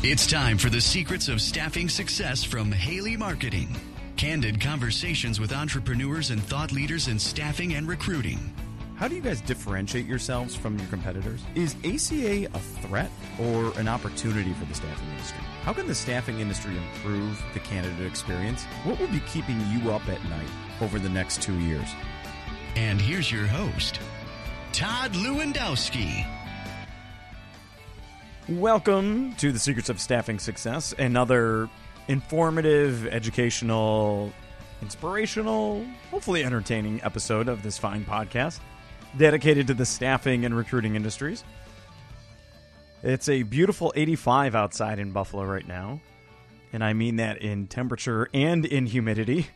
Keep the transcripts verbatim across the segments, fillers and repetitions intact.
It's time for the Secrets of Staffing Success from Haley Marketing. Candid conversations with entrepreneurs and thought leaders in staffing and recruiting. How do you guys differentiate yourselves from your competitors? Is A C A a threat or an opportunity for the staffing industry? How can the staffing industry improve the candidate experience? What will be keeping you up at night over the next two years? And here's your host, Todd Lewandowski. Welcome to the Secrets of Staffing Success, another informative, educational, inspirational, hopefully entertaining episode of this fine podcast dedicated to the staffing and recruiting industries. It's a beautiful eighty-five outside in Buffalo right now, and I mean that in temperature and in humidity.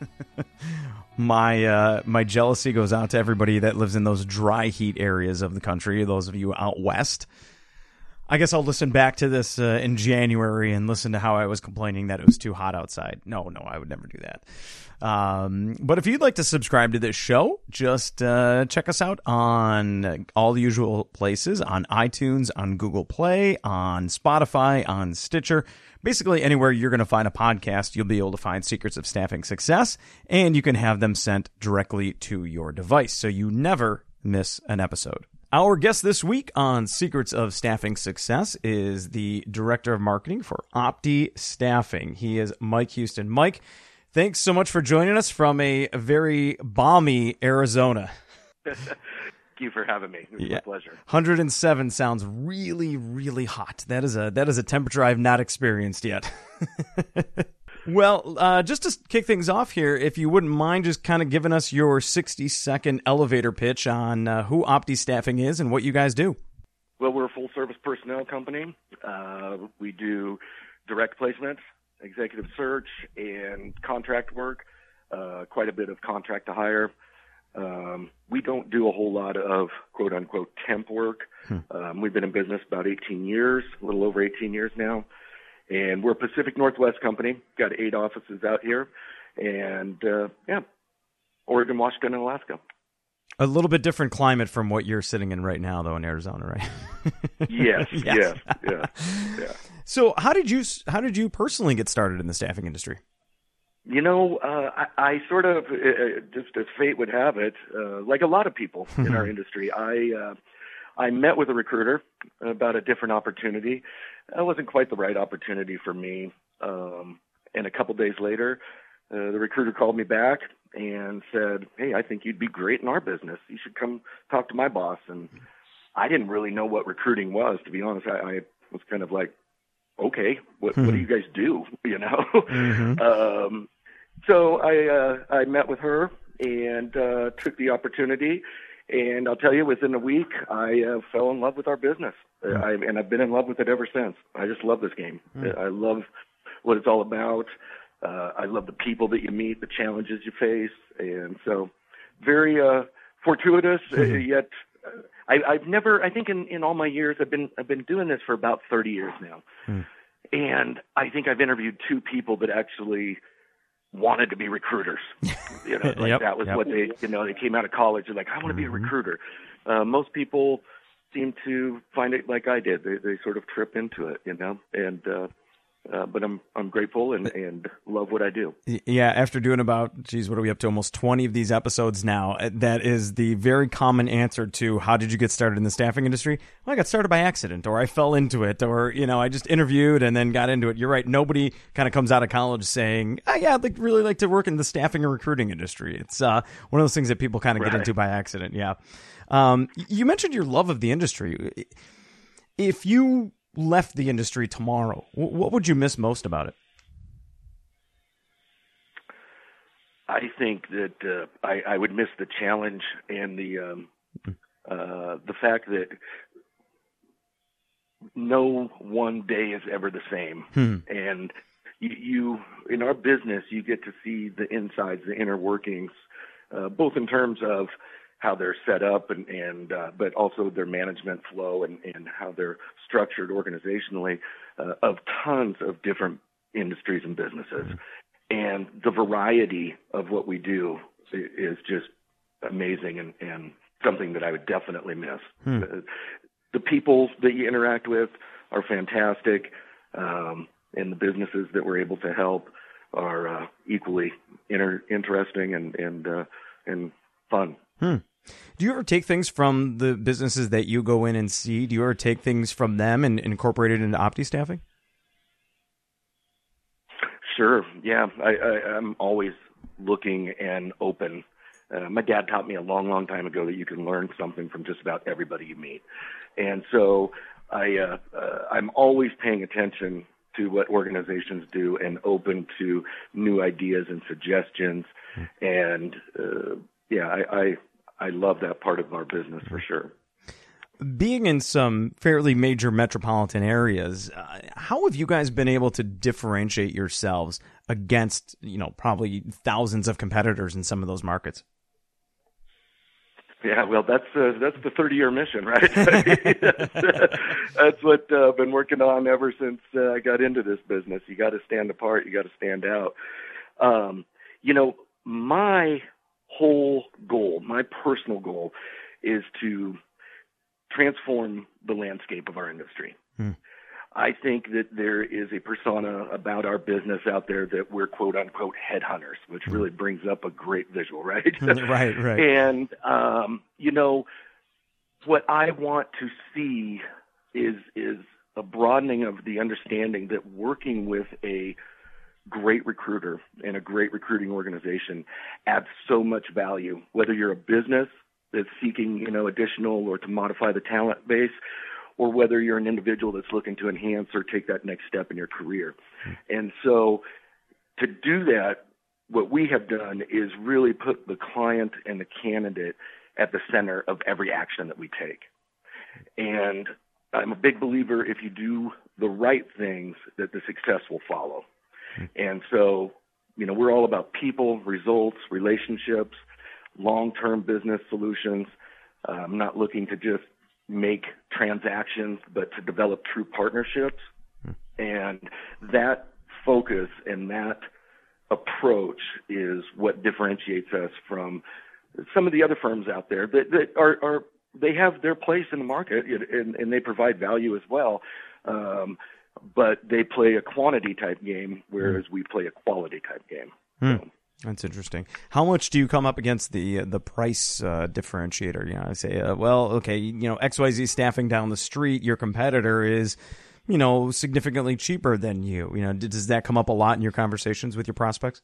my uh, my jealousy goes out to everybody that lives in those dry heat areas of the country, those of you out west. I guess I'll listen back to this uh, in January and listen to how I was complaining that it was too hot outside. No, no, I would never do that. Um, but if you'd like to subscribe to this show, just uh, check us out on all the usual places, on iTunes, on Google Play, on Spotify, on Stitcher. Basically, anywhere you're going to find a podcast, you'll be able to find Secrets of Staffing Success, and you can have them sent directly to your device, so you never miss an episode. Our guest this week on Secrets of Staffing Success is the Director of Marketing for Opti Staffing. He is Mike Houston. Mike, thanks so much for joining us from a very balmy Arizona. Thank you for having me. It was yeah. my pleasure. one hundred seven sounds really, really hot. That is a that is a temperature I've not experienced yet. Well, uh, just to kick things off here, if you wouldn't mind just kind of giving us your sixty-second elevator pitch on uh, who Opti Staffing is and what you guys do. Well, we're a full-service personnel company. Uh, we do direct placements, executive search, and contract work, uh, quite a bit of contract to hire. Um, we don't do a whole lot of quote-unquote temp work. Hmm. Um, we've been in business about eighteen years, a little over eighteen years now. And we're a Pacific Northwest company, got eight offices out here, and, uh, yeah, Oregon, Washington, and Alaska. A little bit different climate from what you're sitting in right now, though, in Arizona, right? yes, yes, yes, yeah, yeah. So how did you how did you personally get started in the staffing industry? You know, uh, I, I sort of, uh, just as fate would have it, uh, like a lot of people in our industry, I uh, I met with a recruiter about a different opportunity. That wasn't quite the right opportunity for me. Um, and a couple days later, uh, the recruiter called me back and said, "Hey, I think you'd be great in our business. You should come talk to my boss." And I didn't really know what recruiting was, to be honest. I, I was kind of like, okay, what, mm-hmm. what do you guys do? You know? Mm-hmm. um, so I, uh, I met with her and uh, took the opportunity. And I'll tell you, within a week, I uh, fell in love with our business, mm. I, and I've been in love with it ever since. I just love this game. Mm. I love what it's all about. Uh, I love the people that you meet, the challenges you face, and so very uh, fortuitous. Mm. Uh, yet, uh, I, I've never. I think in, in all my years, I've been I've been doing this for about thirty years now, mm. and I think I've interviewed two people that actually wanted to be recruiters. You know, like yep, that was yep. what they, you know, they came out of college and like, I want to mm-hmm. be a recruiter. Uh, most people seem to find it like I did. They they sort of trip into it, you know, and, uh, uh, but I'm, I'm grateful and, and love what I do. Yeah. After doing about, geez, what are we up to? Almost twenty of these episodes now. That is the very common answer to how did you get started in the staffing industry? Well, I got started by accident, or I fell into it, or, you know, I just interviewed and then got into it. You're right. Nobody kind of comes out of college saying, oh, yeah, I'd like, really like to work in the staffing and recruiting industry. It's uh, one of those things that people kind of right. get into by accident. Yeah. Um, you mentioned your love of the industry. If you left the industry tomorrow, what would you miss most about it? I think that uh, I, I would miss the challenge and the um, uh, the fact that no one day is ever the same. Hmm. And you, you, in our business, you get to see the insides, the inner workings, uh, both in terms of how they're set up and, and uh, but also their management flow and, and how they're structured organizationally uh, of tons of different industries and businesses. Hmm. And the variety of what we do is just amazing and, and something that I would definitely miss. Hmm. The, the people that you interact with are fantastic. Um, and the businesses that we're able to help are uh, equally inter- interesting and and uh, and fun. Hmm. Do you ever take things from the businesses that you go in and see? Do you ever take things from them and incorporate it into Opti Staffing? Sure. Yeah, I, I, I'm always looking and open. Uh, my dad taught me a long, long time ago that you can learn something from just about everybody you meet, and so I uh, uh, I'm always paying attention to what organizations do and open to new ideas and suggestions. And uh, yeah, I, I I love that part of our business for sure. Being in some fairly major metropolitan areas, uh, how have you guys been able to differentiate yourselves against, you know, probably thousands of competitors in some of those markets? Yeah, well, that's uh, that's the thirty-year mission, right? that's, uh, that's what uh, I've been working on ever since uh, I got into this business. You got to stand apart. You got to stand out. Um, you know, my whole goal, my personal goal, is to transform the landscape of our industry. Hmm. I think that there is a persona about our business out there that we're quote unquote headhunters, which really brings up a great visual, right? right, right. And, um, you know, what I want to see is, is a broadening of the understanding that working with a great recruiter and a great recruiting organization adds so much value, whether you're a business that's seeking, you know, additional or to modify the talent base, or whether you're an individual that's looking to enhance or take that next step in your career. And so to do that, what we have done is really put the client and the candidate at the center of every action that we take. And I'm a big believer, if you do the right things, that the success will follow. And so, you know, we're all about people, results, relationships, long-term business solutions. Uh, I'm not looking to just make transactions, but to develop true partnerships. And that focus and that approach is what differentiates us from some of the other firms out there that, that are, are, they have their place in the market and, and they provide value as well. Um, but they play a quantity type game, whereas we play a quality type game. Hmm. So. That's interesting. How much do you come up against the uh, the price uh, differentiator? You know, I say, uh, well, okay, you know, X Y Z staffing down the street, your competitor is, you know, significantly cheaper than you. You know, does that come up a lot in your conversations with your prospects?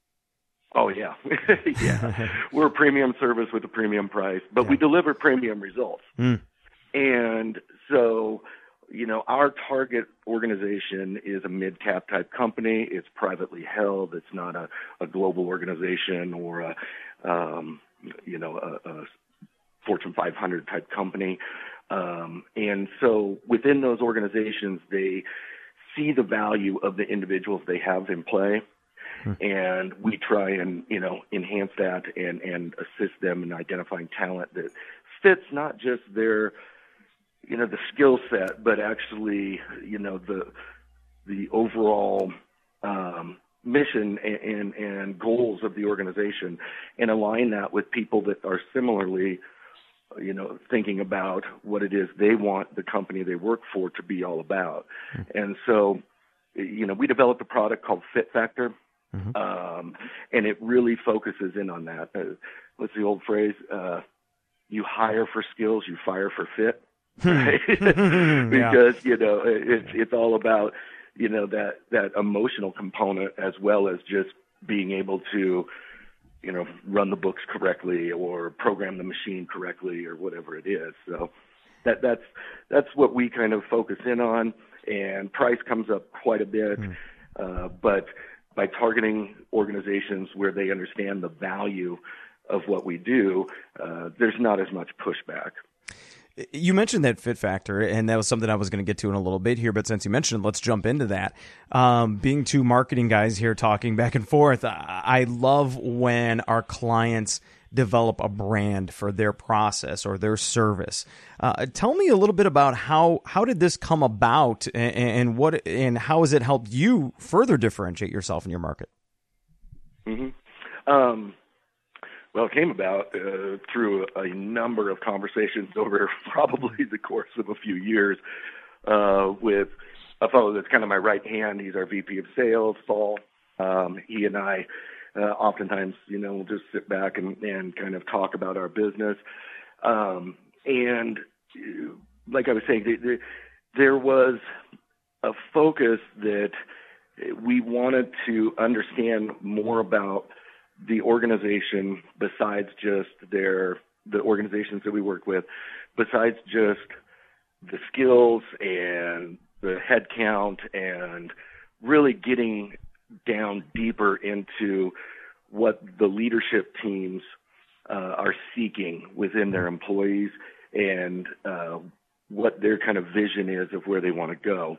Oh yeah, yeah. We're a premium service with a premium price, but yeah. we deliver premium results. Mm. And so, you know, our target organization is a mid-cap type company. It's privately held. It's not a, a global organization or a, um, you know, a, a Fortune five hundred type company. Um, and so within those organizations, they see the value of the individuals they have in play. Hmm. And we try and, you know, enhance that and, and assist them in identifying talent that fits not just their, you know, the skill set, but actually, you know, the the overall um, mission and, and, and goals of the organization, and align that with people that are similarly, you know, thinking about what it is they want the company they work for to be all about. Mm-hmm. And so, you know, we developed a product called Fit Factor, mm-hmm. um, and it really focuses in on that. Uh, what's the old phrase? Uh, you hire for skills, you fire for fit. Right? Because, yeah. you know, it's it's all about, you know, that, that emotional component as well as just being able to, you know, run the books correctly or program the machine correctly or whatever it is. So that that's that's what we kind of focus in on, and price comes up quite a bit. Mm. Uh, but by targeting organizations where they understand the value of what we do, uh, there's not as much pushback. You mentioned that fit factor, and that was something I was going to get to in a little bit here, but since you mentioned it, let's jump into that. Um, being two marketing guys here talking back and forth, I love when our clients develop a brand for their process or their service. Uh, tell me a little bit about how, how did this come about, and, and what and how has it helped you further differentiate yourself in your market? Mm-hmm. Um Well, it came about uh, through a number of conversations over probably the course of a few years uh, with a fellow that's kind of my right hand. He's our V P of sales, Saul. Um, he and I uh, oftentimes, you know, we'll just sit back and, and kind of talk about our business. Um, and like I was saying, the, the, there was a focus that we wanted to understand more about the organization besides just their, the organizations that we work with, besides just the skills and the head count, and really getting down deeper into what the leadership teams uh, are seeking within their employees, and uh, what their kind of vision is of where they want to go.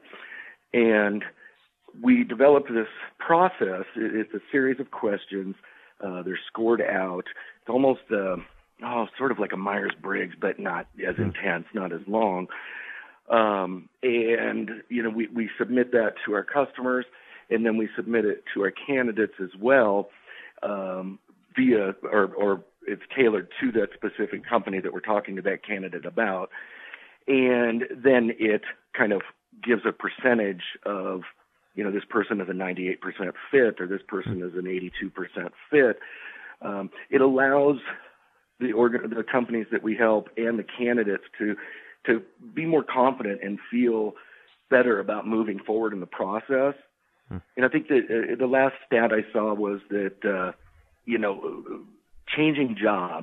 And we developed this process. It's a series of questions. Uh, they're scored out. It's almost uh, oh, sort of like a Myers-Briggs, but not as intense, not as long. Um, and, you know, we, we submit that to our customers, and then we submit it to our candidates as well, um, via, or, or it's tailored to that specific company that we're talking to that candidate about. And then it kind of gives a percentage of, you know, this person is a ninety-eight percent fit, or this person is an eighty-two percent fit. Um, it allows the organ, the companies that we help and the candidates to to be more confident and feel better about moving forward in the process. Hmm. And I think that uh, the last stat I saw was that, uh, you know, changing jobs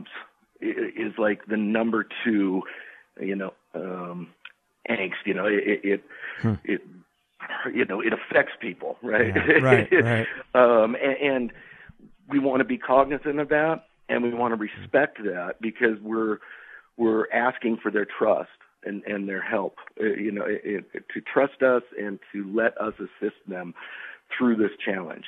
is like the number two, you know, um, angst. You know, it, it, hmm. it, you know, it affects people, right? Yeah, right, right. um, and, and we want to be cognizant of that, and we want to respect that, because we're we're asking for their trust and, and their help, uh, you know, it, it, to trust us and to let us assist them through this challenge.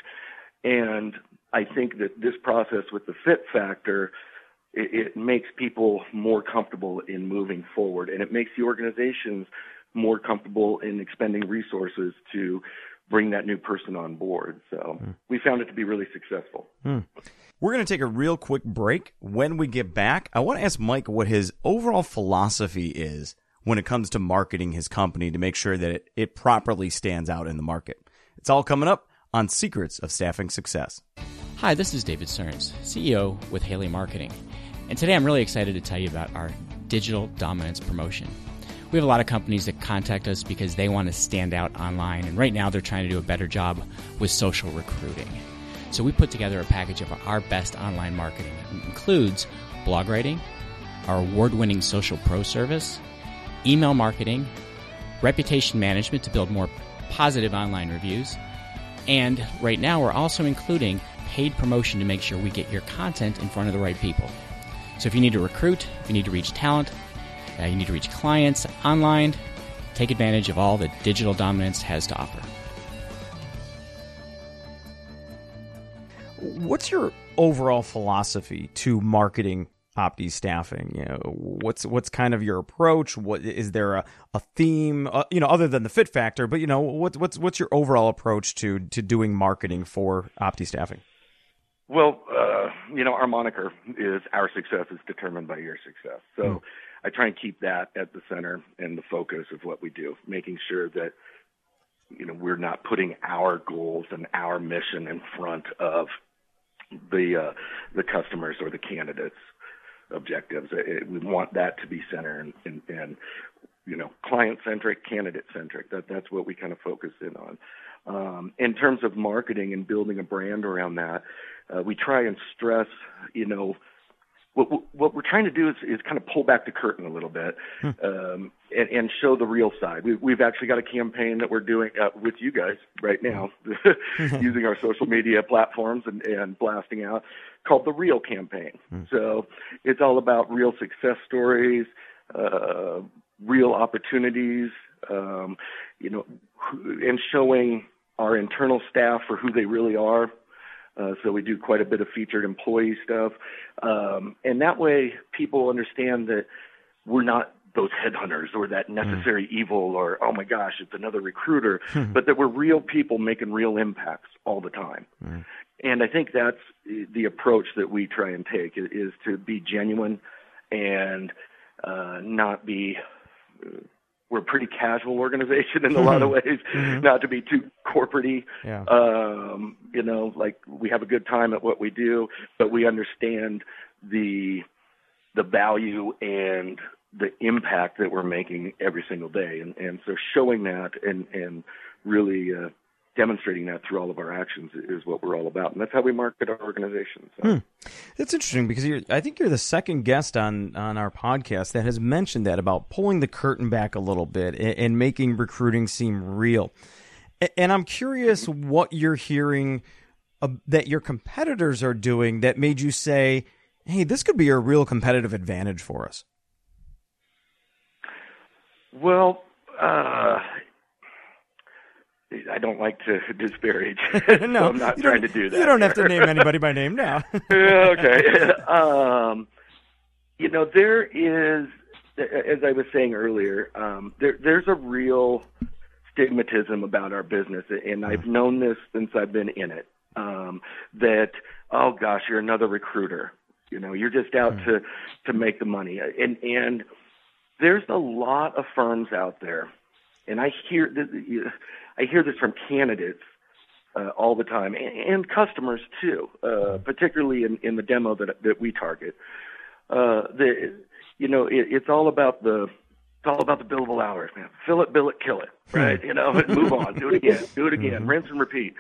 And I think that this process with the fit factor, it, it makes people more comfortable in moving forward, and it makes the organizations more comfortable in expending resources to bring that new person on board. So mm. we found it to be really successful. Mm. We're going to take a real quick break. When we get back, I want to ask Mike what his overall philosophy is when it comes to marketing his company to make sure that it, it properly stands out in the market. It's all coming up on Secrets of Staffing Success. Hi, this is David Stearns, C E O with Haley Marketing. And today I'm really excited to tell you about our digital dominance promotion. We have a lot of companies that contact us because they want to stand out online, and right now they're trying to do a better job with social recruiting. So we put together a package of our best online marketing. It includes blog writing, our award-winning Social Pro service, email marketing, reputation management to build more positive online reviews, and right now we're also including paid promotion to make sure we get your content in front of the right people. So if you need to recruit, if you need to reach talent, uh, you need to reach clients online, take advantage of all that digital dominance has to offer. What's your overall philosophy to marketing Opti Staffing? You know, what's what's kind of your approach? What is there a, a theme? Uh, you know, other than the fit factor, but you know, what's what's what's your overall approach to to doing marketing for Opti Staffing? Well, uh, you know, our moniker is "Our success is determined by your success." So mm. I try and keep that at the center and the focus of what we do, making sure that, you know, we're not putting our goals and our mission in front of the uh, the customers or the candidates' objectives. It, we want that to be center and, and, and you know, client-centric, candidate-centric. That that's what we kind of focus in on. Um, in terms of marketing and building a brand around that, uh, we try and stress, you know, what what we're trying to do is, is kind of pull back the curtain a little bit, hmm. um, and, and show the real side. We, we've actually got a campaign that we're doing uh, with you guys right now, using our social media platforms and, and blasting out, called the Real Campaign. Hmm. So it's all about real success stories, uh, real opportunities, um, you know, and showing our internal staff for who they really are. Uh, so we do quite a bit of featured employee stuff. Um, and that way people understand that we're not those headhunters or that necessary mm. evil or, oh my gosh, it's another recruiter, but that we're real people making real impacts all the time. Mm. And I think that's the approach that we try and take, is to be genuine and uh, not be, we're a pretty casual organization in a lot of ways, mm-hmm. not to be too corporate-y. Yeah. Um, you know, like we have a good time at what we do, but we understand the the value and the impact that we're making every single day. And, and so showing that and, and really uh, demonstrating that through all of our actions is what we're all about. And that's how we market our organization. So. Hmm. That's interesting because you're, I think you're the second guest on, on our podcast that has mentioned that about pulling the curtain back a little bit and, and making recruiting seem real. And I'm curious mm-hmm. what you're hearing uh, that your competitors are doing that made you say, hey, this could be a real competitive advantage for us. Well, uh, I don't like to disparage. No, so I'm not trying to do that. You don't have to name anybody by name now. Okay. Um, you know, there is, as I was saying earlier, um, there, there's a real stigmatism about our business, and I've known this since I've been in it, um, that, oh, gosh, you're another recruiter. You know, you're just out to, to make the money. And, and there's a lot of firms out there, and I hear this, I hear this from candidates uh, all the time, and, and customers too, uh, particularly in, in the demo that that we target. Uh, the, you know, it, it's all about the it's all about the billable hours, man. Fill it, bill it, kill it, right? You know, move on, do it again, do it again, rinse and repeat,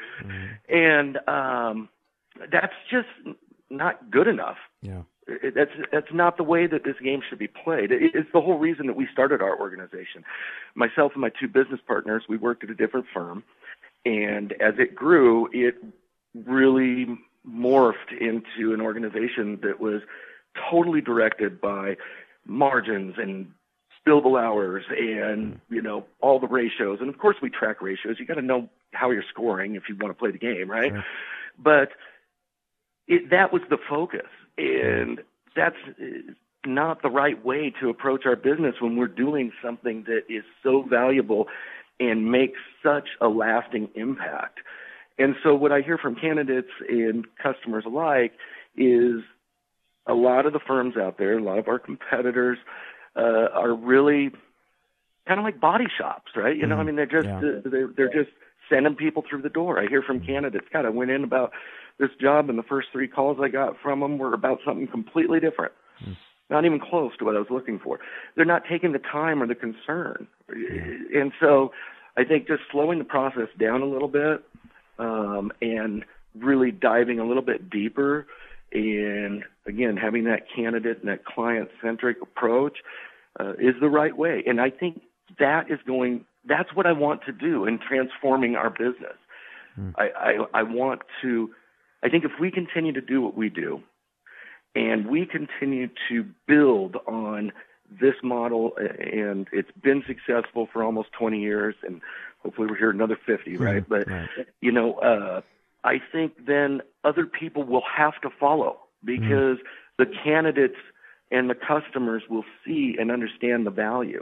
and um, that's just not good enough. Yeah. It, that's that's not the way that this game should be played. It, it's the whole reason that we started our organization. Myself and my two business partners, we worked at a different firm, and as it grew, it really morphed into an organization that was totally directed by margins and billable hours and, you know, all the ratios. And of course we track ratios. You got to know how you're scoring if you want to play the game, right? Sure. But it, that was the focus. And that's not the right way to approach our business when we're doing something that is so valuable and makes such a lasting impact. And so what I hear from candidates and customers alike is a lot of the firms out there, a lot of our competitors uh, are really kind of like body shops, right? You know, mm-hmm. I mean, they're just yeah. they're, they're just sending people through the door. I hear from candidates, God, I went in about this job, and the first three calls I got from them were about something completely different, mm. not even close to what I was looking for. They're not taking the time or the concern. Yeah. And so I think just slowing the process down a little bit um, and really diving a little bit deeper and, again, having that candidate and that client-centric approach uh, is the right way. And I think that is going – that's what I want to do in transforming our business. Mm. I, I, I want to – I think if we continue to do what we do and we continue to build on this model, and it's been successful for almost twenty years, and hopefully we're here another fifty, right? Mm, but, right. you know, uh, I think then other people will have to follow because mm. the candidates and the customers will see and understand the value.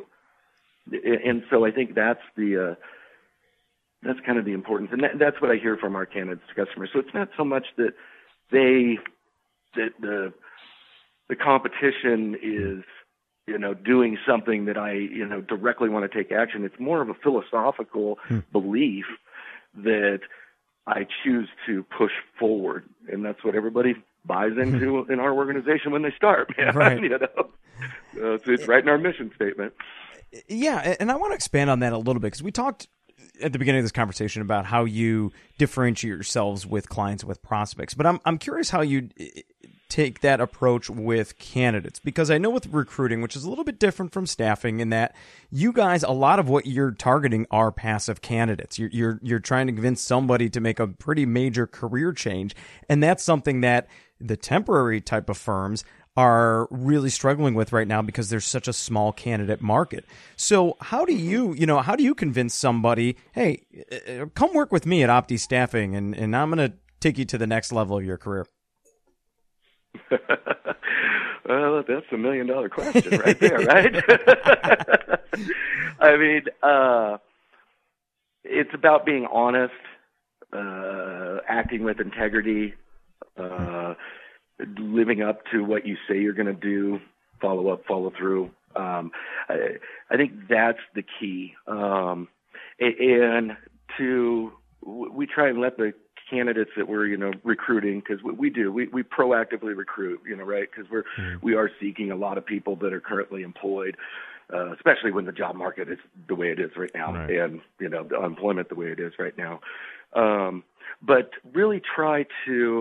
And so I think that's the uh, – that's kind of the importance. And that, that's what I hear from our candidates customers. So it's not so much that they, that the, the competition is, you know, doing something that I, you know, directly want to take action. It's more of a philosophical hmm. belief that I choose to push forward. And that's what everybody buys into in our organization when they start, man. Right. You know, uh, it's, it's right in our mission statement. Yeah. And I want to expand on that a little bit because we talked at the beginning of this conversation about how you differentiate yourselves with clients, with prospects. But I'm I'm curious how you take that approach with candidates, because I know with recruiting, which is a little bit different from staffing in that you guys, a lot of what you're targeting are passive candidates. You're you're, you're trying to convince somebody to make a pretty major career change. And that's something that the temporary type of firms are really struggling with right now because there's such a small candidate market. So how do you, you know, how do you convince somebody, hey, come work with me at Opti Staffing and, and I'm going to take you to the next level of your career? Well, that's a million dollar question right there, right? I mean, uh, it's about being honest, uh, acting with integrity, uh, living up to what you say you're going to do, follow up, follow through. Um, I, I think that's the key. Um, and to, we try and let the candidates that we're, you know, recruiting, because we, we do, we, we proactively recruit, you know, right? Because we're, mm. we are seeking a lot of people that are currently employed, uh, especially when the job market is the way it is right now, right. and, you know, the unemployment the way it is right now. Um, but really try to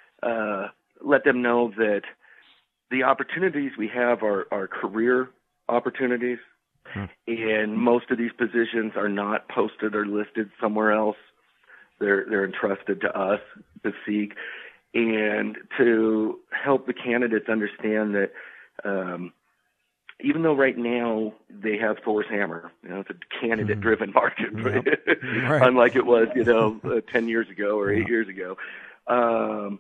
uh, let them know that the opportunities we have are, are career opportunities, hmm. and most of these positions are not posted or listed somewhere else. They're they're entrusted to us to seek, and to help the candidates understand that um, even though right now they have Thor's hammer, you know, it's a candidate-driven market, yep. right. unlike it was, you know, uh, ten years ago or eight yeah. years ago, um,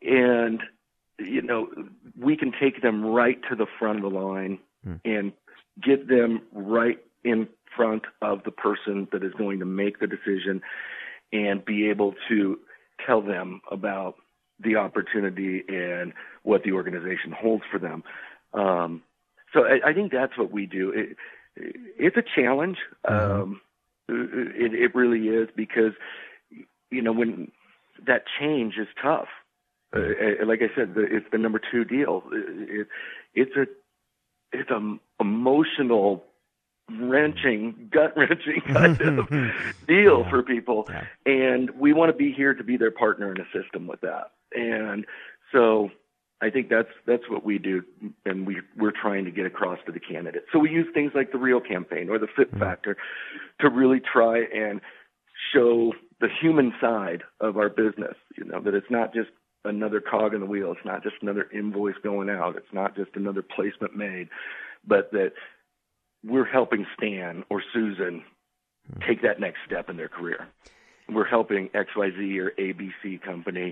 and you know, we can take them right to the front of the line hmm. and get them right in front of the person that is going to make the decision, and be able to tell them about the opportunity and what the organization holds for them. Um, so I, I think that's what we do. It, it's a challenge. Mm-hmm. Um, it, it really is, because, you know, when that change is tough. Uh, like I said, the, it's the number two deal. It, it's a it's a emotional, wrenching, gut wrenching kind of deal yeah. for people, yeah. and we want to be here to be their partner and assist them with that. And so, I think that's that's what we do, and we we're trying to get across to the candidates. So we use things like the Real Campaign or the Fit mm-hmm. Factor to really try and show the human side of our business. You know, that it's not just another cog in the wheel. It's not just another invoice going out. It's not just another placement made, but that we're helping Stan or Susan take that next step in their career. We're helping X Y Z or A B C company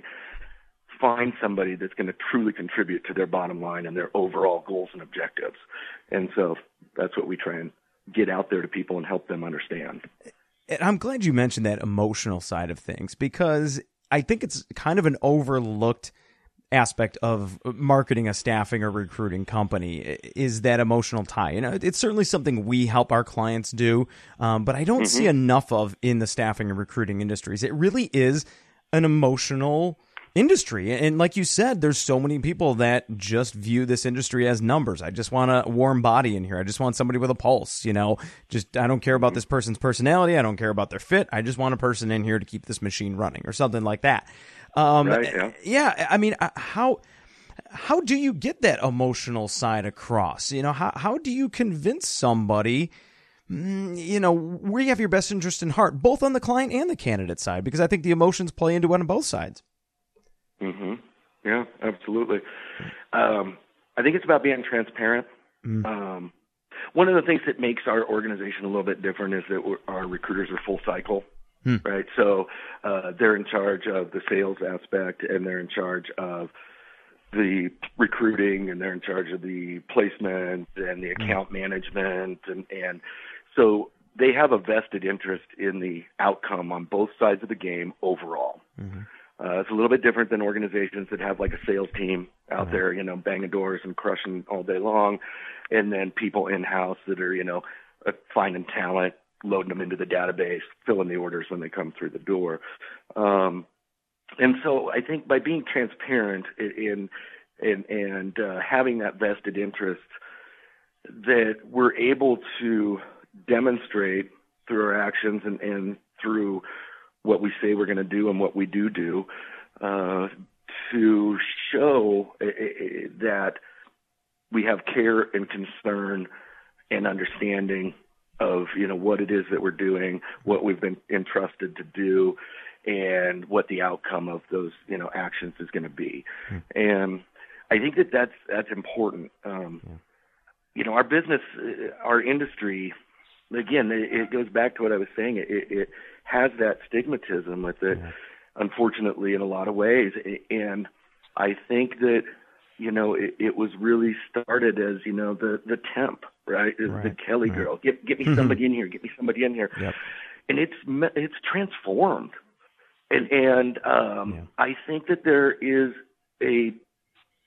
find somebody that's going to truly contribute to their bottom line and their overall goals and objectives. And so that's what we try and get out there to people and help them understand. And I'm glad you mentioned that emotional side of things, because I think it's kind of an overlooked aspect of marketing a staffing or recruiting company is that emotional tie. You know, it's certainly something we help our clients do, um, but I don't mm-hmm. see enough of in the staffing and recruiting industries. It really is an emotional industry. And like you said, there's so many people that just view this industry as numbers. I just want a warm body in here. I just want somebody with a pulse, you know, just, I don't care about this person's personality. I don't care about their fit. I just want a person in here to keep this machine running or something like that. Um, right, yeah. yeah. I mean, how, how do you get that emotional side across? You know, how, how do you convince somebody, you know, where you have your best interest in heart, both on the client and the candidate side? Because I think the emotions play into it on both sides. Mm-hmm. Yeah, absolutely. Um, I think it's about being transparent. Mm. Um, one of the things that makes our organization a little bit different is that we're, our recruiters are full cycle, mm. right? So uh, they're in charge of the sales aspect, and they're in charge of the recruiting, and they're in charge of the placement and the account mm. management, and, and so they have a vested interest in the outcome on both sides of the game overall. Mm-hmm. Uh, it's a little bit different than organizations that have like a sales team out there, you know, banging doors and crushing all day long, and then people in-house that are, you know, uh, finding talent, loading them into the database, filling the orders when they come through the door. Um, and so I think by being transparent in, in and uh, having that vested interest, that we're able to demonstrate through our actions and, and through what we say we're going to do and what we do do, uh, to show uh, that we have care and concern and understanding of, you know, what it is that we're doing, what we've been entrusted to do, and what the outcome of those, you know, actions is going to be. Hmm. And I think that that's, that's important. Um, yeah. You know, our business, our industry, again, it, it goes back to what I was saying. It, it has that stigmatism with it, yeah. unfortunately, in a lot of ways. And I think that, you know, it, it was really started as, you know, the, the temp, right? right. The Kelly right. girl. Get, get me somebody in here. Get me somebody in here. Yep. And it's it's transformed. And, and um, yeah. I think that there is a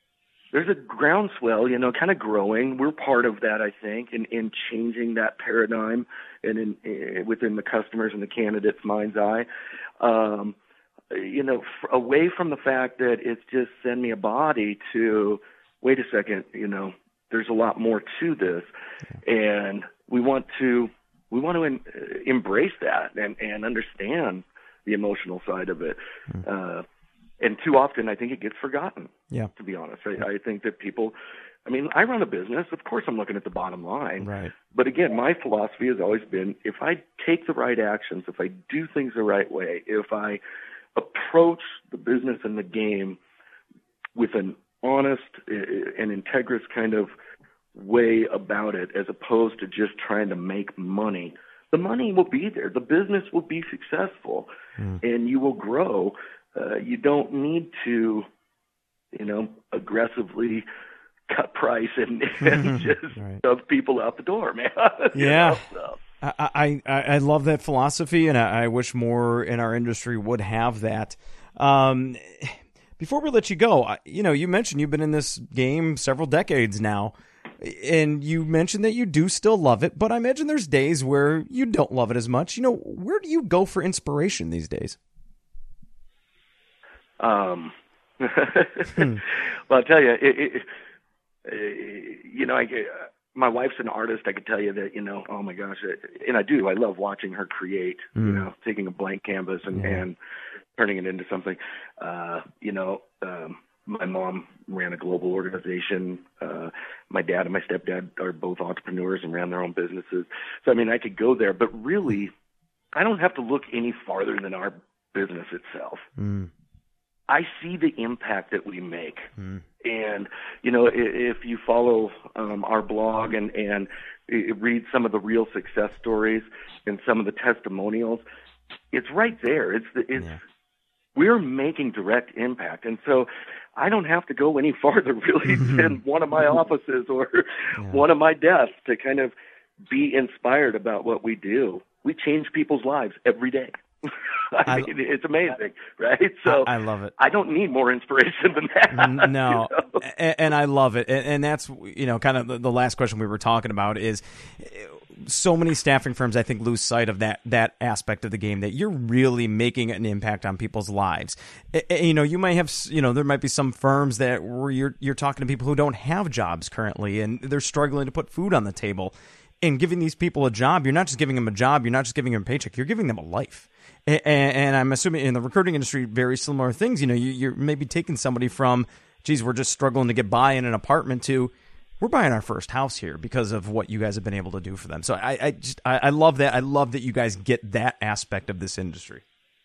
there's a groundswell, you know, kind of growing. We're part of that, I think, in, in changing that paradigm and in, in within the customers and the candidate's mind's eye. Um, you know, f- away from the fact that it's just send me a body to, wait a second, you know, there's a lot more to this, and we want to we want to in, uh, embrace that and, and understand the emotional side of it. Mm. Uh, and too often, I think it gets forgotten. Yeah, to be honest, I, I think that people. I mean, I run a business. Of course, I'm looking at the bottom line. Right. But again, my philosophy has always been: if I take the right actions, if I do things the right way, if I approach the business and the game with an honest and integrous kind of way about it, as opposed to just trying to make money, the money will be there. The business will be successful, mm. and you will grow. Uh, you don't need to, you know, aggressively cut price and, and just right. shove people out the door, man. Yeah. know, so. I, I, I love that philosophy, and I, I wish more in our industry would have that. Um, before we let you go, you know, you mentioned you've been in this game several decades now, and you mentioned that you do still love it, but I imagine there's days where you don't love it as much. You know, where do you go for inspiration these days? Um, hmm. Well, I'll tell you, it, it, it, you know, I, my wife's an artist. I could tell you that, you know, oh my gosh, and I do. I love watching her create, mm. you know, taking a blank canvas and, yeah. and turning it into something. Uh, you know, um, my mom ran a global organization. Uh, my dad and my stepdad are both entrepreneurs and ran their own businesses. So, I mean, I could go there, but really, I don't have to look any farther than our business itself. Mm. I see the impact that we make. Mm. And, you know, if, if you follow um, our blog and, and read some of the real success stories and some of the testimonials, it's right there. It's, the, it's yeah. We're making direct impact. And so I don't have to go any farther really than one of my offices or yeah. one of my desks to kind of be inspired about what we do. We change people's lives every day. I mean, I, it's amazing, right? So I, I love it. I don't need more inspiration than that. No, you know? and, and I love it. And, and that's, you know, kind of the, the last question we were talking about is so many staffing firms, I think, lose sight of that that aspect of the game, that you're really making an impact on people's lives. You know, you might have, you know, there might be some firms that where you're you're talking to people who don't have jobs currently, and they're struggling to put food on the table. And giving these people a job, you're not just giving them a job, you're not just giving them a paycheck, you're giving them a life. And, and I'm assuming in the recruiting industry, very similar things. You know, you, you're maybe taking somebody from, geez, we're just struggling to get by in an apartment to, we're buying our first house here because of what you guys have been able to do for them. So I, I just, I, I love that. I love that you guys get that aspect of this industry.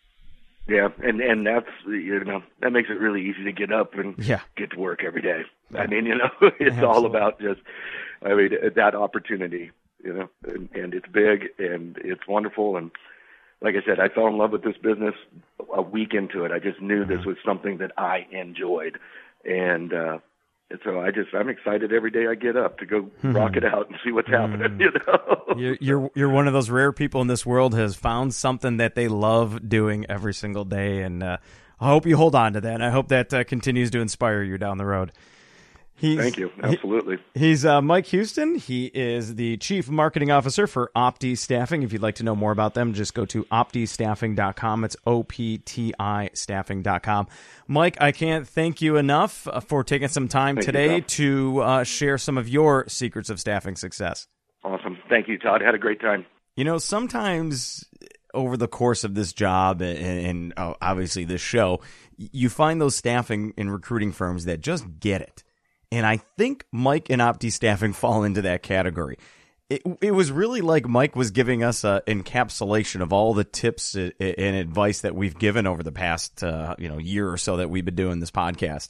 Yeah, and, and that's, you know, that makes it really easy to get up and yeah. get to work every day. Yeah. I mean, you know, it's Absolutely. all about just, I mean, that opportunity. You know, and, and it's big and it's wonderful. And like I said, I fell in love with this business a week into it. I just knew mm-hmm. this was something that I enjoyed. And, uh, and so I just, I'm excited every day I get up to go mm-hmm. rock it out and see what's mm-hmm. happening, you know? You're, you're, you're one of those rare people in this world who has found something that they love doing every single day. And, uh, I hope you hold on to that. And I hope that uh, continues to inspire you down the road. He's, Thank you. Absolutely. He, he's uh, Mike Houston. He is the Chief Marketing Officer for Opti Staffing. If you'd like to know more about them, just go to opti staffing dot com. It's O P T I staffing dot com. Mike, I can't thank you enough for taking some time thank today you, to uh, share some of your secrets of staffing success. Awesome. Thank you, Todd. Had a great time. You know, sometimes over the course of this job and, and uh, obviously this show, you find those staffing and recruiting firms that just get it. And I think Mike and Opti Staffing fall into that category. It, it was really like Mike was giving us an encapsulation of all the tips and advice that we've given over the past uh, you know year or so that we've been doing this podcast.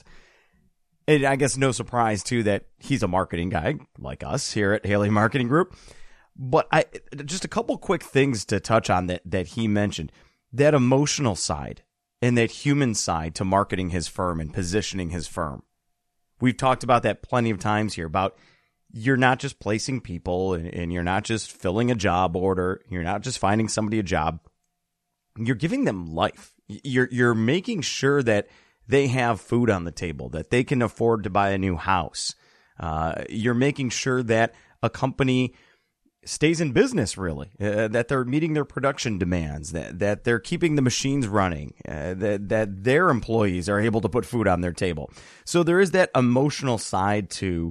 And I guess no surprise, too, that he's a marketing guy like us here at Haley Marketing Group. But I just a couple quick things to touch on that, that he mentioned. That emotional side and that human side to marketing his firm and positioning his firm. We've talked about that plenty of times here, about you're not just placing people and, and you're not just filling a job order. You're not just finding somebody a job. You're giving them life. You're you're making sure that they have food on the table, that they can afford to buy a new house. Uh, you're making sure that a company stays in business, really, uh, that they're meeting their production demands, that, that they're keeping the machines running, uh, that, that their employees are able to put food on their table. So there is that emotional side to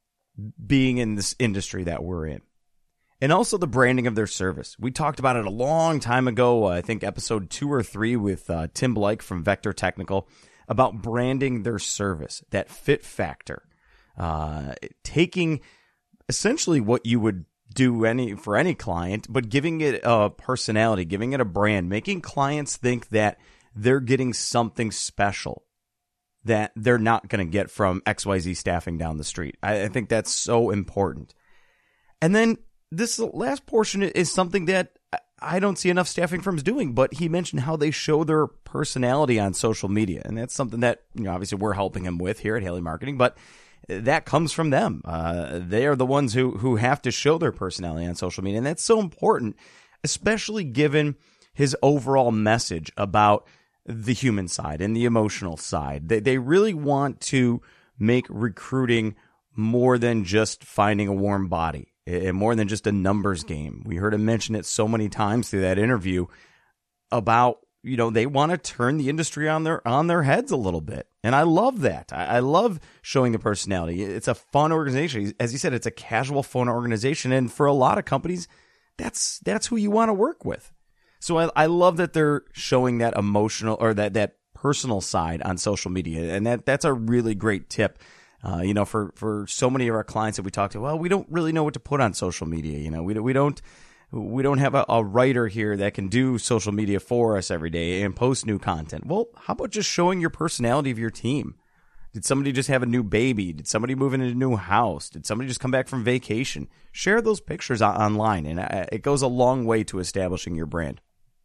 being in this industry that we're in. And also the branding of their service. We talked about it a long time ago, uh, I think episode two or three with uh, Tim Blake from Vector Technical, about branding their service, that fit factor, uh, taking essentially what you would do any for any client, but giving it a personality, giving it a brand, making clients think that they're getting something special that they're not going to get from X Y Z staffing down the street. I, I think that's so important. And then this last portion is something that I don't see enough staffing firms doing, but he mentioned how they show their personality on social media. And that's something that, you know, obviously we're helping him with here at Haley Marketing, but that comes from them. Uh, they are the ones who, who have to show their personality on social media. And that's so important, especially given his overall message about the human side and the emotional side. They, they really want to make recruiting more than just finding a warm body, and more than just a numbers game. We heard him mention it so many times through that interview about, you know, they want to turn the industry on their on their heads a little bit. And I love that. I, I love showing the personality. It's a fun organization. As he said, it's a casual, fun organization. And for a lot of companies, that's that's who you want to work with. So I, I love that they're showing that emotional or that, that personal side on social media. And that that's a really great tip. Uh, you know, for, for so many of our clients that we talk to, well, we don't really know what to put on social media. You know, we, we don't we don't have a, a writer here that can do social media for us every day and post new content. Well, how about just showing your personality of your team? Did somebody just have a new baby? Did somebody move into a new house? Did somebody just come back from vacation? Share those pictures online, and it goes a long way to establishing your brand.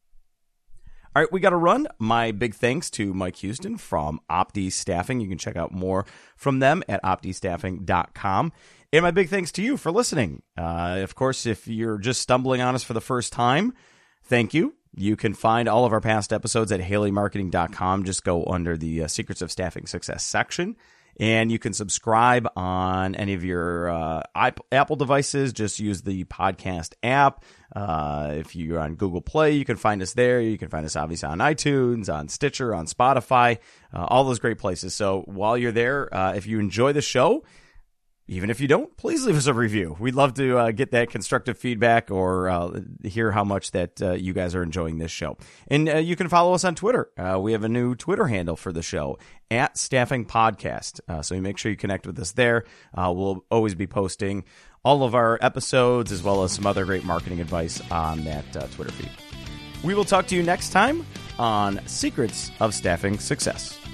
All right, we got to run. My big thanks to Mike Houston from Opti Staffing. You can check out more from them at opti staffing dot com. And my big thanks to you for listening. Uh, of course, if you're just stumbling on us for the first time, thank you. You can find all of our past episodes at haley marketing dot com. Just go under the uh, Secrets of Staffing Success section. And you can subscribe on any of your uh, Apple devices. Just use the podcast app. Uh, if you're on Google Play, you can find us there. You can find us obviously on iTunes, on Stitcher, on Spotify, uh, all those great places. So while you're there, uh, if you enjoy the show, even if you don't, please leave us a review. We'd love to uh, get that constructive feedback or uh, hear how much that uh, you guys are enjoying this show. And uh, you can follow us on Twitter. Uh, we have a new Twitter handle for the show, at Staffing Podcast. Uh, so make sure you connect with us there. Uh, we'll always be posting all of our episodes as well as some other great marketing advice on that uh, Twitter feed. We will talk to you next time on Secrets of Staffing Success.